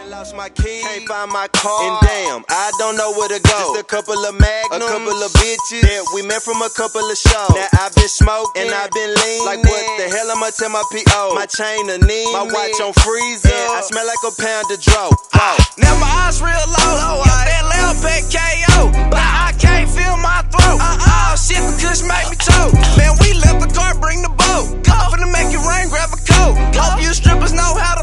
lost my keys, can't find my car, and damn, I don't know where to go. Just a couple of magnums, a couple of bitches that we met from a couple of shows. Now I've been smoking and I've been leaning. Like what the hell I'ma tell my P.O.? My chain a need, my watch on freeze up. I smell like a pound of dro. Now my eyes real low, got that loud pack KO, but I can't feel my throat. Oh shit, the kush make me choke. Man, we left the car, bring the boat. Finna make it rain, grab a coat. Hope you strippers know how to